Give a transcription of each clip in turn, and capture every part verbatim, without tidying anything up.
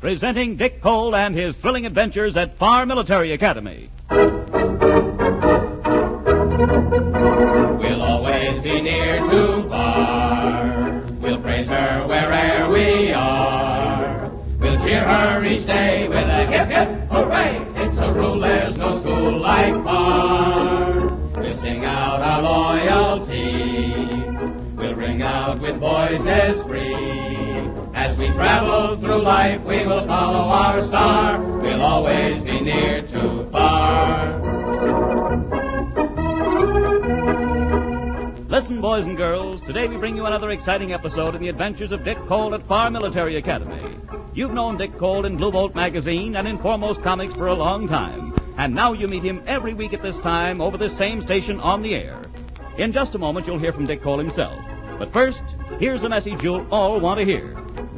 presenting Dick Cole and his thrilling adventures at Farr Military Academy. We'll always be near to Farr. We'll praise her wherever we are. We'll cheer her each day with a hip, hip, hooray. It's a rule, there's no school like Farr. We'll sing out our loyalty. We'll ring out with voices free. As we travel through life, we will follow our star. We'll always be near to Farr. Listen, boys and girls, today we bring you another exciting episode in the adventures of Dick Cole at Farr Military Academy. You've known Dick Cole in Blue Bolt magazine and in Foremost Comics for a long time. And now you meet him every week at this time over this same station on the air. In just a moment, you'll hear from Dick Cole himself. But first, here's a message you'll all want to hear.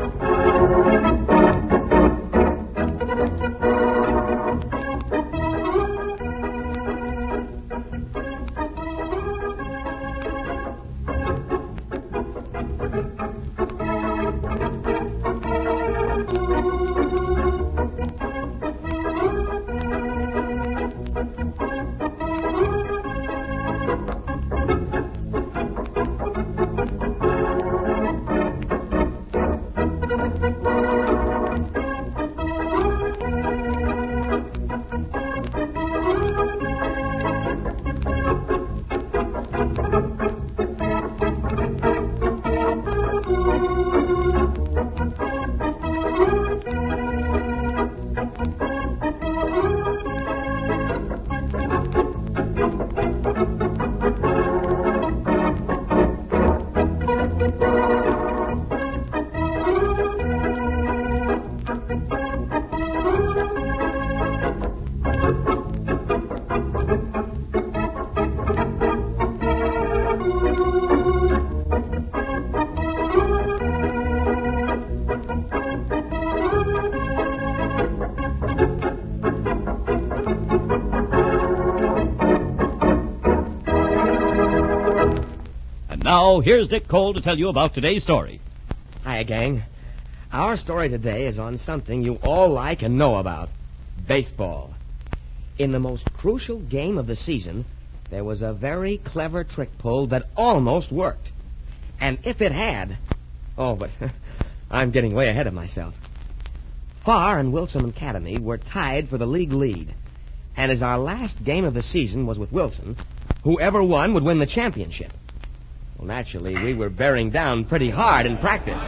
Now, here's Dick Cole to tell you about today's story. Hiya, gang. Our story today is on something you all like and know about. Baseball. In the most crucial game of the season, there was a very clever trick pulled that almost worked. And if it had... Oh, but I'm getting way ahead of myself. Farr and Wilson Academy were tied for the league lead. And as our last game of the season was with Wilson, whoever won would win the championship. Well, naturally, we were bearing down pretty hard in practice.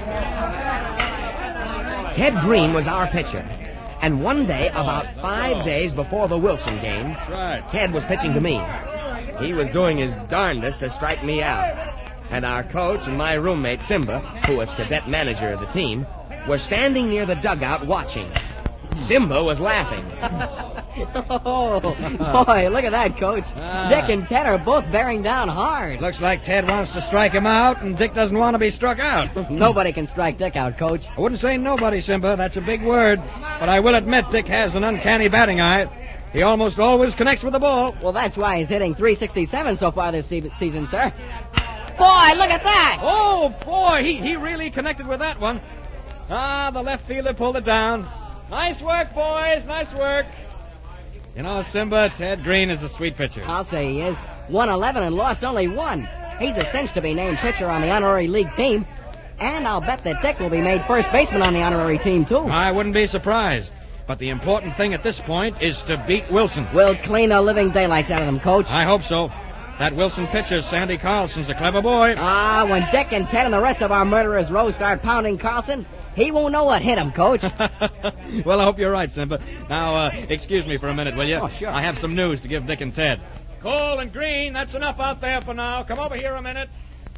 Ted Green was our pitcher. And one day, about five days before the Wilson game, right. Ted was pitching to me. He was doing his darndest to strike me out. And our coach and my roommate, Simba, who was cadet manager of the team, were standing near the dugout watching. Simba was laughing. Oh, boy, look at that, Coach. Ah. Dick and Ted are both bearing down hard. Looks like Ted wants to strike him out, and Dick doesn't want to be struck out. Nobody can strike Dick out, Coach. I wouldn't say nobody, Simba. That's a big word. But I will admit Dick has an uncanny batting eye. He almost always connects with the ball. Well, that's why he's hitting three sixty-seven so far this se- season, sir. Boy, look at that! Oh, boy, he, he really connected with that one. Ah, the left fielder pulled it down. Nice work, boys. Nice work. You know, Simba, Ted Green is a sweet pitcher. I'll say he is. won eleven and lost only one. He's a cinch to be named pitcher on the honorary league team. And I'll bet that Dick will be made first baseman on the honorary team, too. I wouldn't be surprised. But the important thing at this point is to beat Wilson. We'll clean the living daylights out of them, Coach. I hope so. That Wilson pitcher, Sandy Carlson's a clever boy. Ah, when Dick and Ted and the rest of our murderers row start pounding Carlson, he won't know what hit him, Coach. Well, I hope you're right, Simba. Now, uh, excuse me for a minute, will you? Oh, sure. I have some news to give Dick and Ted. Cole and Green, that's enough out there for now. Come over here a minute.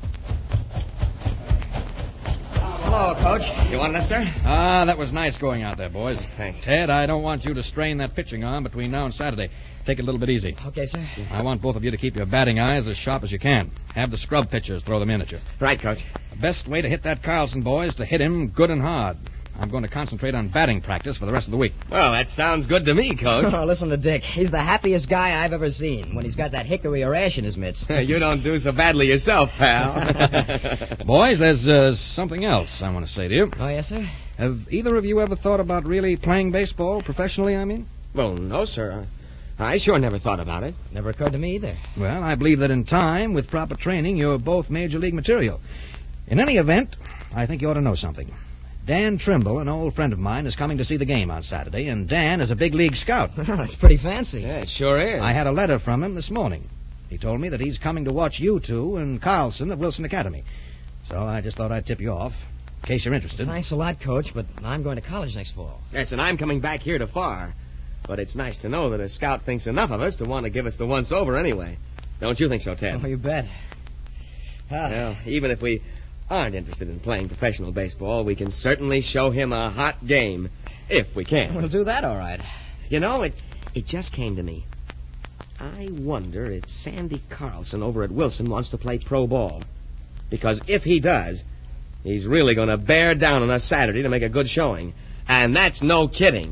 Hello, Coach. You wanted us, sir? Ah, that was nice going out there, boys. Thanks. Ted, I don't want you to strain that pitching arm between now and Saturday. Take it a little bit easy. Okay, sir. I want both of you to keep your batting eyes as sharp as you can. Have the scrub pitchers throw them in at you. Right, Coach. The best way to hit that Carlson, boy, is to hit him good and hard. I'm going to concentrate on batting practice for the rest of the week. Well, that sounds good to me, Coach. Oh, listen to Dick. He's the happiest guy I've ever seen when he's got that hickory or ash in his mitts. You don't do so badly yourself, pal. Boys, there's uh, something else I want to say to you. Oh, yes, sir? Have either of you ever thought about really playing baseball, professionally, I mean? Well, no, sir. I, I sure never thought about it. Never occurred to me either. Well, I believe that in time, with proper training, you're both major league material. In any event, I think you ought to know something. Dan Trimble, an old friend of mine, is coming to see the game on Saturday, and Dan is a big league scout. That's pretty fancy. Yeah, it sure is. I had a letter from him this morning. He told me that he's coming to watch you two and Carlson at Wilson Academy. So I just thought I'd tip you off, in case you're interested. Thanks a lot, Coach, but I'm going to college next fall. Yes, and I'm coming back here to Far. But it's nice to know that a scout thinks enough of us to want to give us the once-over anyway. Don't you think so, Ted? Oh, you bet. Ah. Well, even if we aren't interested in playing professional baseball, we can certainly show him a hot game, if we can. We'll do that all right. You know, it it just came to me. I wonder if Sandy Carlson over at Wilson wants to play pro ball. Because if he does, he's really going to bear down on us Saturday to make a good showing. And that's no kidding.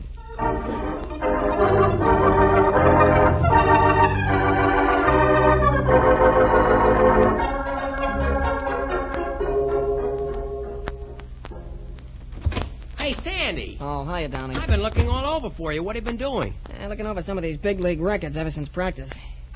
Hey, Sandy. Oh, hiya, Downey. I've been looking all over for you. What have you been doing? Eh, looking over some of these big league records ever since practice.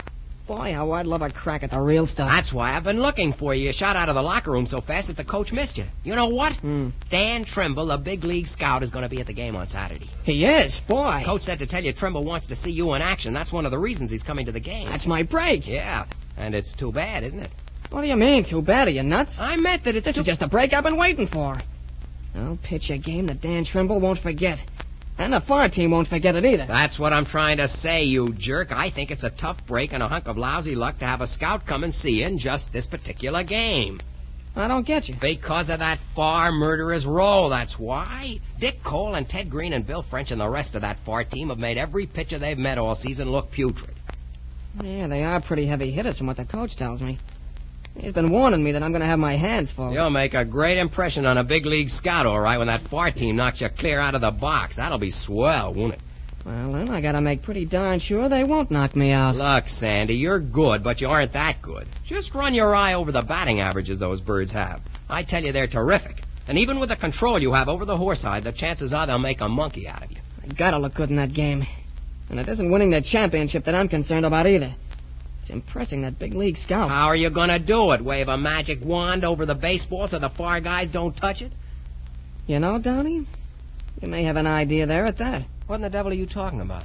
Boy, how I'd love a crack at the real stuff. That's why I've been looking for you. You shot out of the locker room so fast that the coach missed you. You know what? Hmm. Dan Trimble, a big league scout, is going to be at the game on Saturday. He is? Boy. Coach said to tell you Trimble wants to see you in action. That's one of the reasons he's coming to the game. That's my break. Yeah, and it's too bad, isn't it? What do you mean, too bad? Are you nuts? I meant that it's This too... is just the break I've been waiting for. I'll pitch a game that Dan Trimble won't forget. And the Far team won't forget it either. That's what I'm trying to say, you jerk. I think it's a tough break and a hunk of lousy luck to have a scout come and see you in just this particular game. I don't get you. Because of that Far murderer's role, that's why. Dick Cole and Ted Green and Bill French and the rest of that Far team have made every pitcher they've met all season look putrid. Yeah, they are pretty heavy hitters from what the coach tells me. He's been warning me that I'm going to have my hands full. You'll make a great impression on a big league scout, all right, when that Far team knocks you clear out of the box. That'll be swell, won't it? Well, then I got to make pretty darn sure they won't knock me out. Look, Sandy, you're good, but you aren't that good. Just run your eye over the batting averages those birds have. I tell you, they're terrific. And even with the control you have over the horsehide, the chances are they'll make a monkey out of you. I got to look good in that game. And it isn't winning the championship that I'm concerned about either. It's impressing that big league scout. How are you going to do it? Wave a magic wand over the baseball so the Far guys don't touch it? You know, Downey, you may have an idea there at that. What in the devil are you talking about?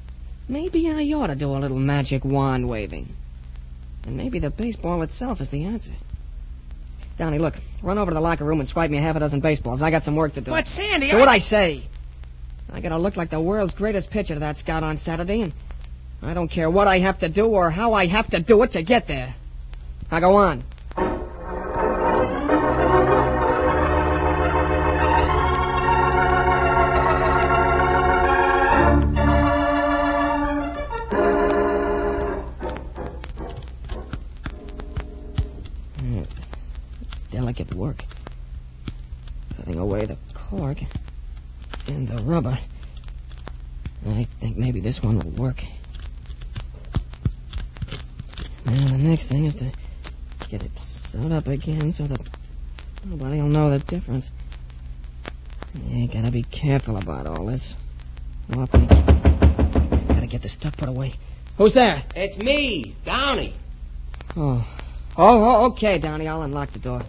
Maybe I ought to do a little magic wand waving. And maybe the baseball itself is the answer. Downey, look, run over to the locker room and swipe me a half a dozen baseballs. I got some work to do. But, Sandy, Do I... what I say. I gotta look like the world's greatest pitcher to that scout on Saturday, and I don't care what I have to do or how I have to do it to get there. Now go on. Hmm. It's delicate work. Cutting away the cork and the rubber. I think maybe this one will work. Now the next thing is to get it sewed up again so that nobody will know the difference. You gotta be careful about all this. Oh, I gotta get this stuff put away. Who's there? It's me, Downey. Oh. Oh, oh, okay, Downey. I'll unlock the door.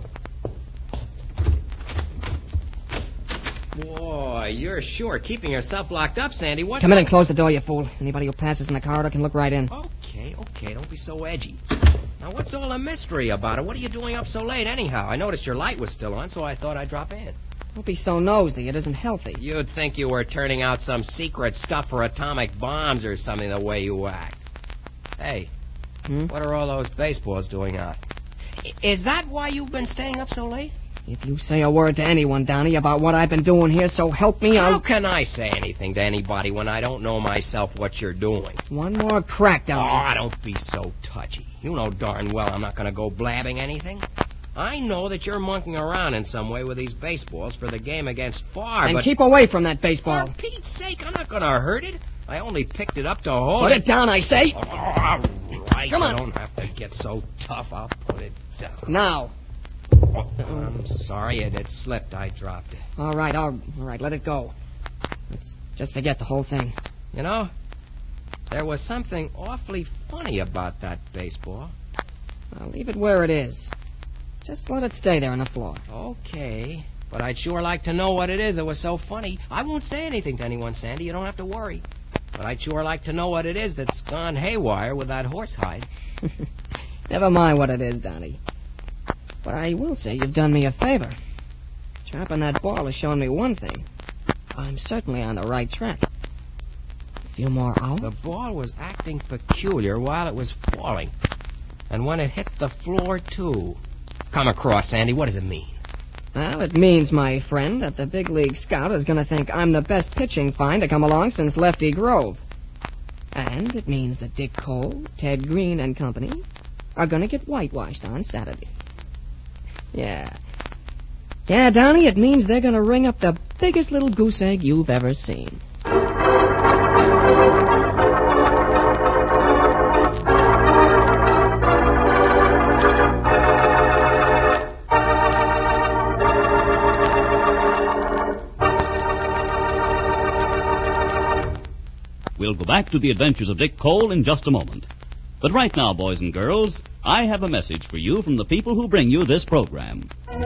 Boy, you're sure keeping yourself locked up, Sandy. What's Come in and close the door, you fool. Anybody who passes in the corridor can look right in. Okay, okay, don't be so edgy. Now, what's all the mystery about it? What are you doing up so late, anyhow? I noticed your light was still on, so I thought I'd drop in. Don't be so nosy. It isn't healthy. You'd think you were turning out some secret stuff for atomic bombs or something the way you act. Hey, Hmm? what are all those baseballs doing out? I- Is that why you've been staying up so late? If you say a word to anyone, Downey, about what I've been doing here, so help me, How I'll... can I say anything to anybody when I don't know myself what you're doing? One more crack, Downey. Oh, don't be so touchy. You know darn well I'm not going to go blabbing anything. I know that you're monkeying around in some way with these baseballs for the game against Far, and but... keep away from that baseball. For Pete's sake, I'm not going to hurt it. I only picked it up to hold Put it down, I say. Oh, all right, Come you on. don't have to get so tough. I'll put it down. Now. I'm sorry, it, it slipped. I dropped it. All right, all, all right, let it go. Let's just forget the whole thing. You know, there was something awfully funny about that baseball. I'll leave it where it is. Just let it stay there on the floor. Okay, but I'd sure like to know what it is that was so funny. I won't say anything to anyone, Sandy. You don't have to worry. But I'd sure like to know what it is that's gone haywire with that horsehide. Never mind what it is, Donnie. But I will say you've done me a favor. Dropping that ball has shown me one thing. I'm certainly on the right track. A few more hours? The ball was acting peculiar while it was falling. And when it hit the floor, too. Come across, Sandy. What does it mean? Well, it means, my friend, that the big league scout is going to think I'm the best pitching find to come along since Lefty Grove. And it means that Dick Cole, Ted Green, and company are going to get whitewashed on Saturday. Yeah. Yeah, Donnie, it means they're going to ring up the biggest little goose egg you've ever seen. We'll go back to the adventures of Dick Cole in just a moment. But right now, boys and girls, I have a message for you from the people who bring you this program.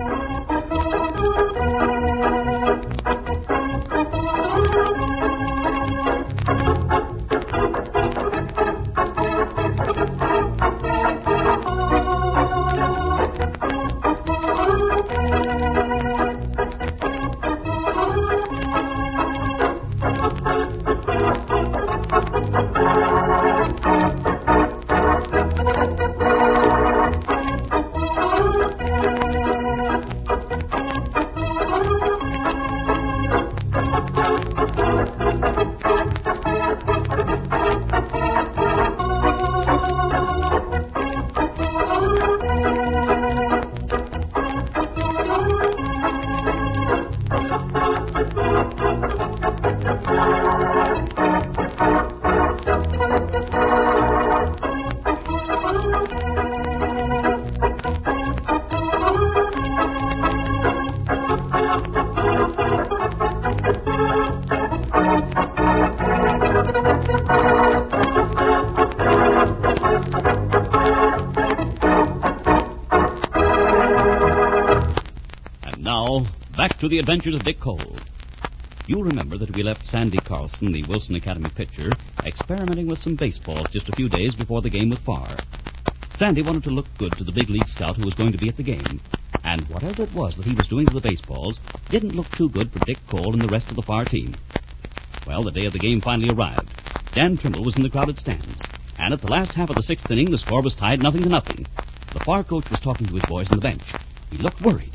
Back to the adventures of Dick Cole. You'll remember that we left Sandy Carlson, the Wilson Academy pitcher, experimenting with some baseballs just a few days before the game with Farr. Sandy wanted to look good to the big league scout who was going to be at the game, and whatever it was that he was doing to the baseballs didn't look too good for Dick Cole and the rest of the Farr team. Well, the day of the game finally arrived. Dan Trimble was in the crowded stands, and at the last half of the sixth inning, the score was tied nothing to nothing. The Farr coach was talking to his boys on the bench. He looked worried.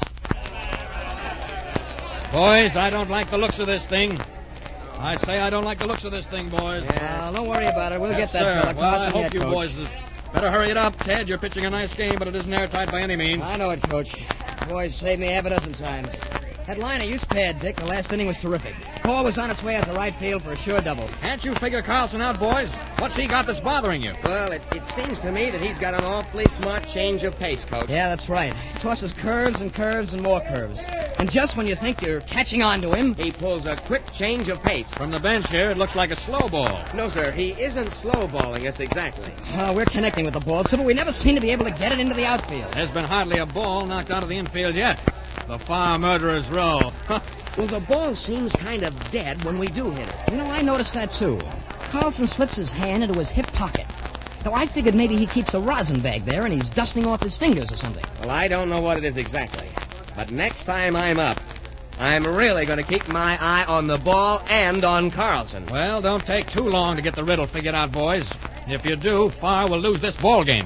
Boys, I don't like the looks of this thing. I say I don't like the looks of this thing, boys. Yeah, don't worry about it. We'll yes, get that sir. fella. Well, I Cross hope yet, you Coach. boys better hurry it up. Ted, you're pitching a nice game, but it isn't airtight by any means. I know it, Coach. Boys saved me half a dozen times. That liner you spared, Dick, the last inning was terrific. Ball was on its way out to right field for a sure double. Can't you figure Carlson out, boys? What's he got that's bothering you? Well, it, it seems to me that he's got an awfully smart change of pace, Coach. Yeah, that's right. Tosses curves and curves and more curves. And just when you think you're catching on to him... He pulls a quick change of pace. From the bench here, it looks like a slow ball. No, sir, he isn't slow-balling us exactly. Uh, we're connecting with the ball, so but we never seem to be able to get it into the outfield. There's been hardly a ball knocked out of the infield yet. The Farr murderer's row. Well, the ball seems kind of dead when we do hit it. You know, I noticed that, too. Carlson slips his hand into his hip pocket. Now, I figured maybe he keeps a rosin bag there and he's dusting off his fingers or something. Well, I don't know what it is exactly. But next time I'm up, I'm really going to keep my eye on the ball and on Carlson. Well, don't take too long to get the riddle figured out, boys. If you do, Farr will lose this ball game.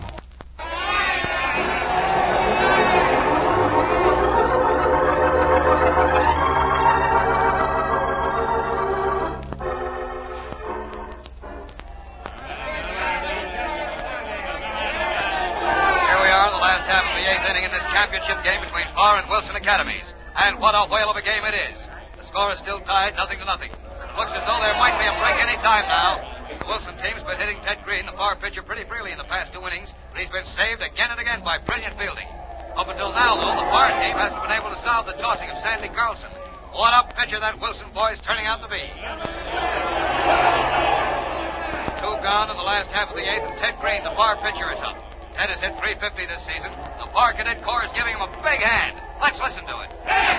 Championship game between Farr and Wilson Academies. And what a whale of a game it is. The score is still tied, nothing to nothing. It looks as though there might be a break any time now. The Wilson team's been hitting Ted Green, the Farr pitcher, pretty freely in the past two innings, but he's been saved again and again by brilliant fielding. Up until now, though, the Far team hasn't been able to solve the tossing of Sandy Carlson. What a pitcher that Wilson boy's turning out to be. Two gone in the last half of the eighth, and Ted Green, the Far pitcher, is up. Ted has hit three fifty this season. The Far Cadet Corps is giving him a big hand. Let's listen to it.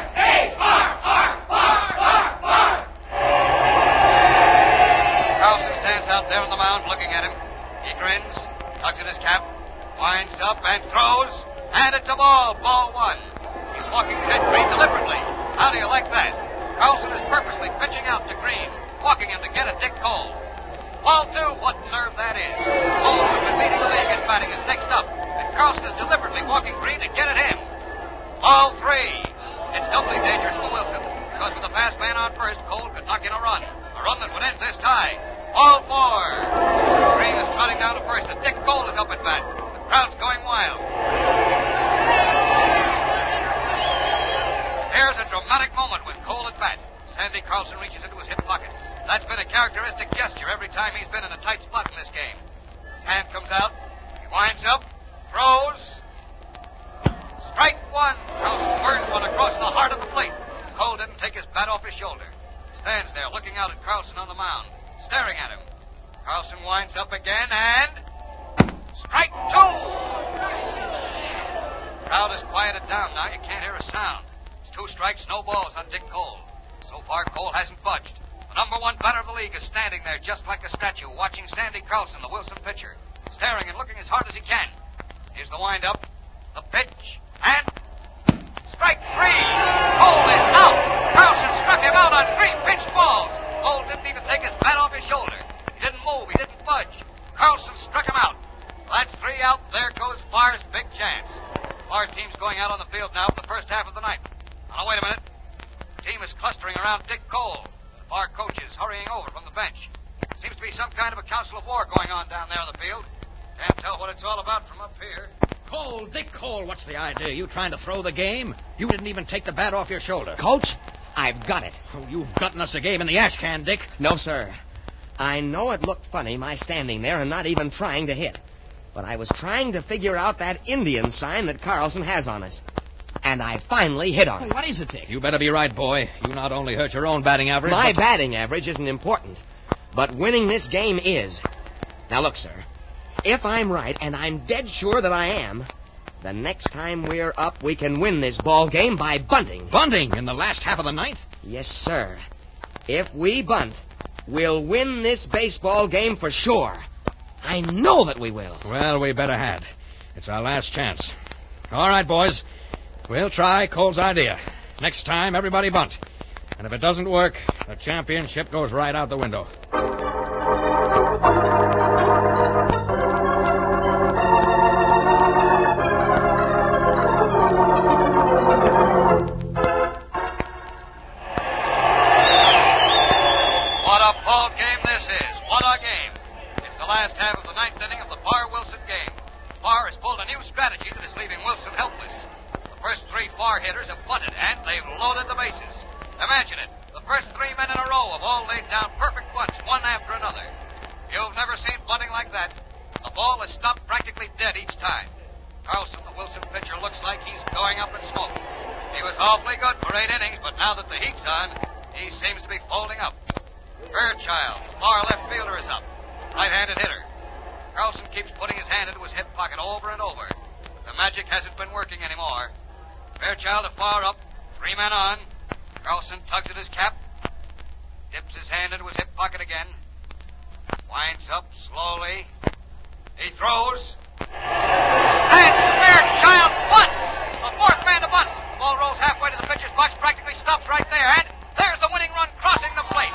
Carlson stands out there on the mound looking at him. He grins, tugs at his cap, winds up and throws, and it's a ball, ball one. He's walking Ted Green deliberately. How do you like that? Carlson is purposely pitching out to Green, walking him to get at Dick Cole. Ball two, what nerve that is. Cole, who's been leading the league in batting, is next up, and Carlson is deliberately walking Green to get at him. Ball three. It's doubly dangerous for Wilson, because with a fast man on first, Cole could knock in a run. A run that would end this tie. Ball four. Green is trotting down to first, and Dick Cole is up at bat. The crowd's going wild. Here's a dramatic moment with Cole at bat. Sandy Carlson reaches into his hip pocket. That's been a characteristic gesture every time he's been in a tight spot in this game. His hand comes out. He winds up, throws. Strike one. Carlson burned one across the heart of the plate. Cole didn't take his bat off his shoulder. Stands there looking out at Carlson on the mound, staring at him. Carlson winds up again and... strike two! The crowd is quieted down now. You can't hear a sound. It's two strikes, no balls on Dick Cole. So far, Cole hasn't budged. The number one batter of the league is standing there just like a statue, watching Sandy Carlson, the Wilson pitcher, staring and looking as hard as he can. Here's the windup, the pitch, and... strike three! Cole is out! Carlson struck him out on three pitched balls. Cole didn't even take his bat off his shoulder. He didn't move. He didn't budge. Carlson struck him out. That's three out. There goes Far's big chance. Far team's going out on the field now for the first half of the night. Now, wait a minute. The team is clustering around Dick Cole. The Far coach is hurrying over from the bench. Seems to be some kind of a council of war going on down there on the field. Can't tell what it's all about from up here. Cole, Dick Cole, what's the idea? You trying to throw the game? You didn't even take the bat off your shoulder. Coach, I've got it. Oh, you've gotten us a game in the ash can, Dick. No, sir. I know it looked funny, my standing there and not even trying to hit. But I was trying to figure out that Indian sign that Carlson has on us. And I finally hit on it. What is it, Dick? You better be right, boy. You not only hurt your own batting average, My but... batting average isn't important, but winning this game is. Now, look, sir. If I'm right, and I'm dead sure that I am, the next time we're up, we can win this ball game by bunting. Bunting in the last half of the ninth? Yes, sir. If we bunt, we'll win this baseball game for sure. I know that we will. Well, we better had. It's our last chance. All right, boys. We'll try Cole's idea. Next time, everybody bunt. And if it doesn't work, the championship goes right out the window. What a ball game this is. What a game. It's the last half of the ninth inning of the Farr-Wilson game. Farr has pulled a new strategy that is leaving Wilson helpless. The first three Farr hitters have bunted, and they've loaded the bases. Imagine it. The first three men in a row have all laid down perfect bunts, one after another. You've never seen bunting like that. The ball is stopped practically dead each time. Carlson, the Wilson pitcher, looks like he's going up in smoke. He was awfully good for eight innings, but now that the heat's on, he seems to be folding up. Fairchild, the far left fielder, is up. Right-handed hitter. Carlson keeps putting his hand into his hip pocket over and over. But the magic hasn't been working anymore. Fairchild afar up, three men on. Carlson tugs at his cap, dips his hand into his hip pocket again, winds up slowly. He throws, and Fairchild bunts! The fourth man to bunt. The ball rolls halfway to the pitcher's box, practically stops right there, and there's the winning run crossing the plate.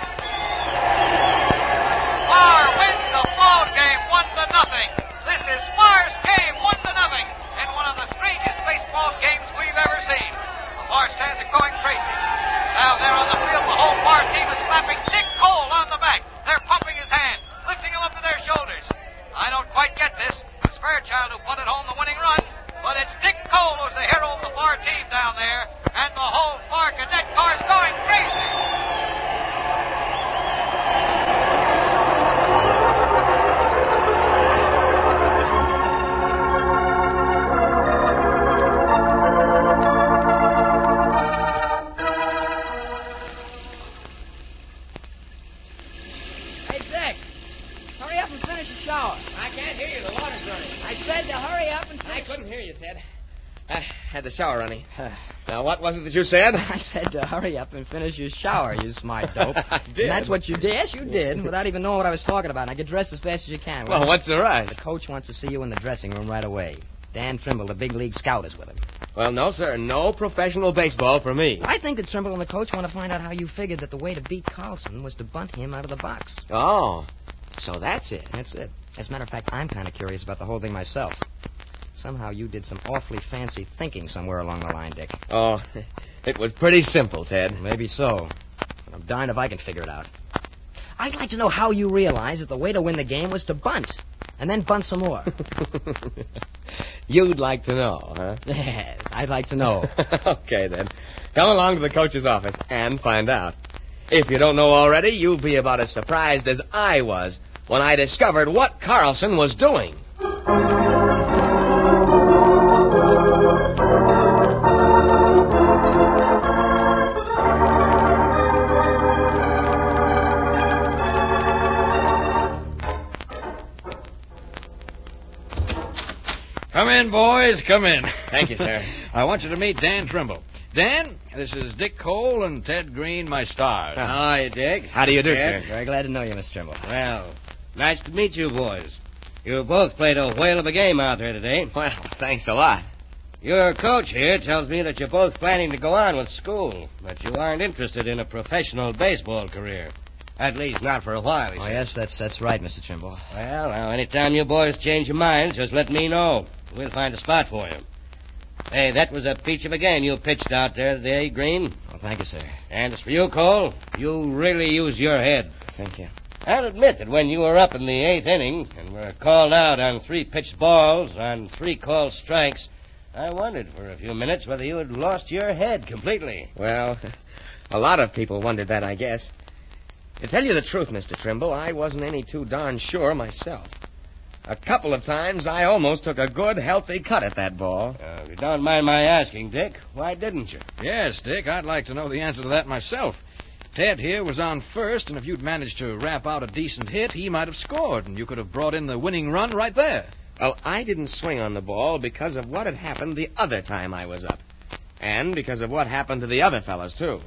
Farr wins the ball game one to nothing. This is Farr's game one to nothing in one of the strangest baseball games we've ever seen. The Farr stands are going crazy. Now there on the field, the whole Farr team is slapping Dick Cole on the back. They're pumping his hand, lifting him up to their shoulders. I don't quite get this. It's Fairchild who punted home the winning run, but it's Dick Cole who's the hero of the Farr team down there, and the whole Farr Cadet Corps is going finish your shower. I can't hear you. The water's running. I said to hurry up and I finish. couldn't hear you, Ted. I had the shower running. Now, what was it that you said? I said to hurry up and finish your shower, you smart dope. I did. And that's what you did. Yes, you did, without even knowing what I was talking about. Now get dressed as fast as you can. will Well, you? what's the rush? The coach wants to see you in the dressing room right away. Dan Trimble, the big league scout, is with him. Well, no, sir. No professional baseball for me. I think that Trimble and the coach want to find out how you figured that the way to beat Carlson was to bunt him out of the box. Oh, so that's it. That's it. As a matter of fact, I'm kind of curious about the whole thing myself. Somehow you did some awfully fancy thinking somewhere along the line, Dick. Oh, it was pretty simple, Ted. Maybe so. But I'm darned if I can figure it out. I'd like to know how you realized that the way to win the game was to bunt, and then bunt some more. You'd like to know, huh? Yes, I'd like to know. Okay, then. Come along to the coach's office and find out. If you don't know already, you'll be about as surprised as I was when I discovered what Carlson was doing. Come in, boys. Come in. Thank you, sir. I want you to meet Dan Trimble. Dan, this is Dick Cole and Ted Green, my stars. How are you, Dick? How do you do, Ted? sir? Very glad to know you, Mister Trimble. Well, nice to meet you, boys. You both played a whale of a game out there today. Well, thanks a lot. Your coach here tells me that you're both planning to go on with school, but you aren't interested in a professional baseball career. At least not for a while, he Oh, said. yes, that's that's right, Mister Trimble. Well, now, anytime you boys change your minds, just let me know. We'll find a spot for you. Hey, that was a peach of a game you pitched out there today, Green. Well, thank you, sir. And as for you, Cole, you really used your head. Thank you. I'll admit that when you were up in the eighth inning and were called out on three pitched balls, on three called strikes, I wondered for a few minutes whether you had lost your head completely. Well, a lot of people wondered that, I guess. To tell you the truth, Mister Trimble, I wasn't any too darn sure myself. A couple of times I almost took a good, healthy cut at that ball. Uh, if you don't mind my asking, Dick, why didn't you? Yes, Dick, I'd like to know the answer to that myself. Ted here was on first, and if you'd managed to rap out a decent hit, he might have scored, and you could have brought in the winning run right there. Well, I didn't swing on the ball because of what had happened the other time I was up. And because of what happened to the other fellas, too.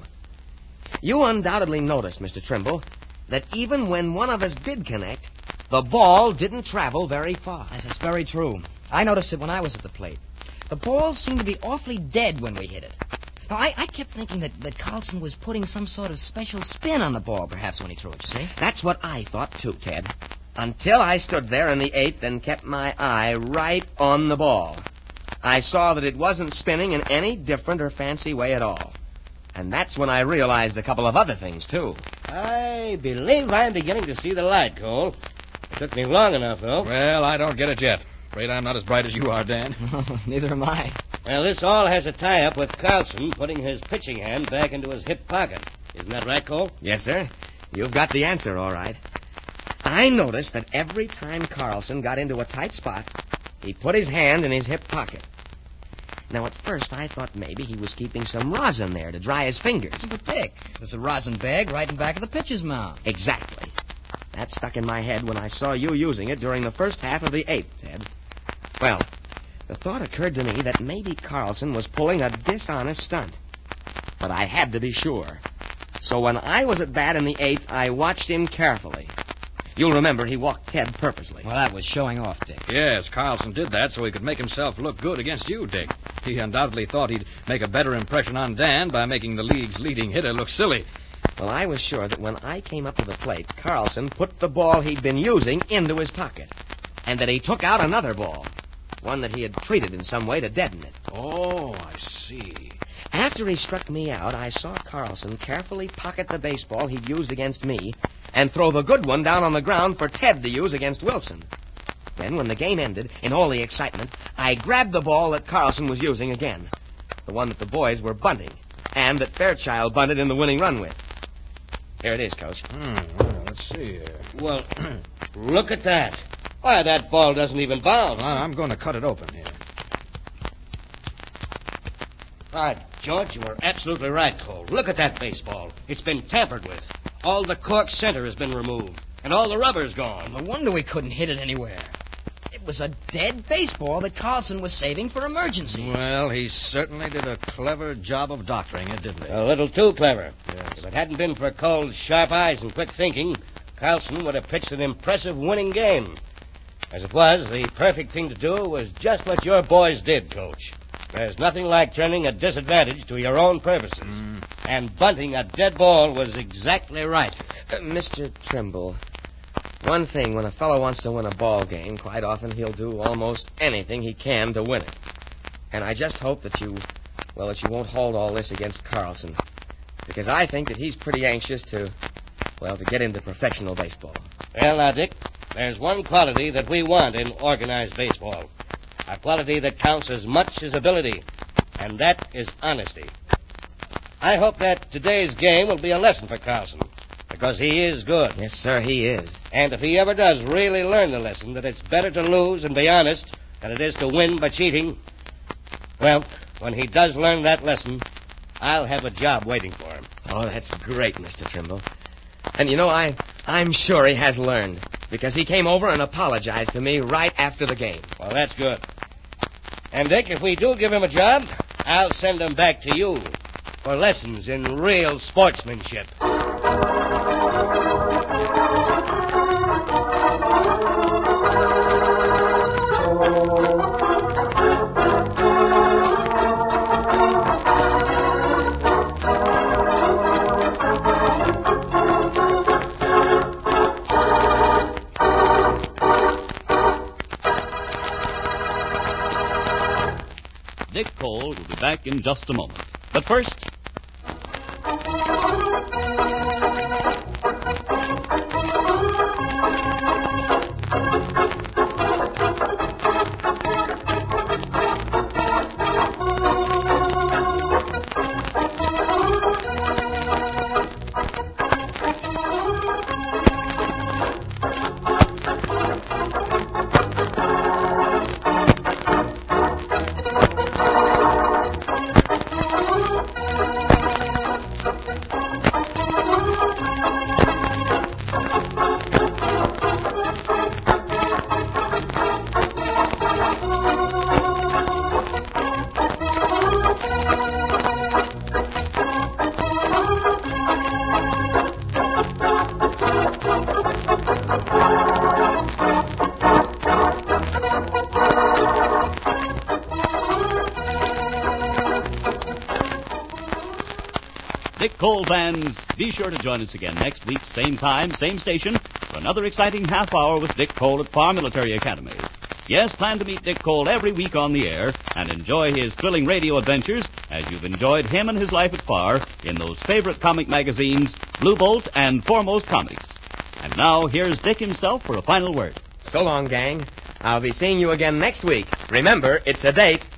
You undoubtedly noticed, Mister Trimble, that even when one of us did connect, the ball didn't travel very far. Yes, that's very true. I noticed it when I was at the plate. The ball seemed to be awfully dead when we hit it. Now, I, I kept thinking that, that Carlson was putting some sort of special spin on the ball, perhaps, when he threw it, you see? That's what I thought, too, Ted. Until I stood there in the eighth and kept my eye right on the ball. I saw that it wasn't spinning in any different or fancy way at all. And that's when I realized a couple of other things, too. I believe I'm beginning to see the light, Cole. It took me long enough, though. Well, I don't get it yet. Afraid I'm not as bright as you are, Dan. Neither am I. Well, this all has a tie-up with Carlson putting his pitching hand back into his hip pocket. Isn't that right, Cole? Yes, sir. You've got the answer, all right. I noticed that every time Carlson got into a tight spot, he put his hand in his hip pocket. Now, at first, I thought maybe he was keeping some rosin there to dry his fingers. But, Dick, there's a rosin bag right in back of the pitcher's mound. Exactly. That stuck in my head when I saw you using it during the first half of the eighth, Ted. Well, the thought occurred to me that maybe Carlson was pulling a dishonest stunt. But I had to be sure. So when I was at bat in the eighth, I watched him carefully. You'll remember he walked Ted purposely. Well, that was showing off, Dick. Yes, Carlson did that so he could make himself look good against you, Dick. He undoubtedly thought he'd make a better impression on Dan by making the league's leading hitter look silly. Well, I was sure that when I came up to the plate, Carlson put the ball he'd been using into his pocket. And that he took out another ball. One that he had treated in some way to deaden it. Oh, I see. After he struck me out, I saw Carlson carefully pocket the baseball he'd used against me and throw the good one down on the ground for Ted to use against Wilson. Then, when the game ended, in all the excitement, I grabbed the ball that Carlson was using again. The one that the boys were bunting, and that Fairchild bunted in the winning run with. Here it is, Coach. Hmm, well, let's see here. Well, look at that. Why, that ball doesn't even bounce. Well, I'm going to cut it open here. By George, you were absolutely right, Cole. Look at that baseball. It's been tampered with. All the cork center has been removed. and all the rubber's gone. No wonder we couldn't hit it anywhere. It was a dead baseball that Carlson was saving for emergencies. Well, he certainly did a clever job of doctoring it, didn't he? A little too clever. Yes. If it hadn't been for Cole's sharp eyes and quick thinking, Carlson would have pitched an impressive winning game. As it was, the perfect thing to do was just what your boys did, Coach. There's nothing like turning a disadvantage to your own purposes. Mm. And bunting a dead ball was exactly right. Uh, Mister Trimble, one thing, when a fellow wants to win a ball game, quite often he'll do almost anything he can to win it. And I just hope that you, well, that you won't hold all this against Carlson. Because I think that he's pretty anxious to, well, to get into professional baseball. Well, now, Dick, there's one quality that we want in organized baseball. A quality that counts as much as ability, and that is honesty. I hope that today's game will be a lesson for Carlson, because he is good. Yes, sir, he is. And if he ever does really learn the lesson that it's better to lose and be honest than it is to win by cheating, well, when he does learn that lesson, I'll have a job waiting for him. Oh, that's great, Mister Trimble. And you know, I, I'm sure he has learned, because he came over and apologized to me right after the game. Well, that's good. And, Dick, if we do give him a job, I'll send him back to you for lessons in real sportsmanship. Dick Cole will be back in just a moment. But first... Dick Cole fans, be sure to join us again next week, same time, same station, for another exciting half hour with Dick Cole at Farr Military Academy. Yes, plan to meet Dick Cole every week on the air and enjoy his thrilling radio adventures as you've enjoyed him and his life at Farr in those favorite comic magazines, Blue Bolt and Foremost Comics. And now, here's Dick himself for a final word. So long, gang. I'll be seeing you again next week. Remember, it's a date.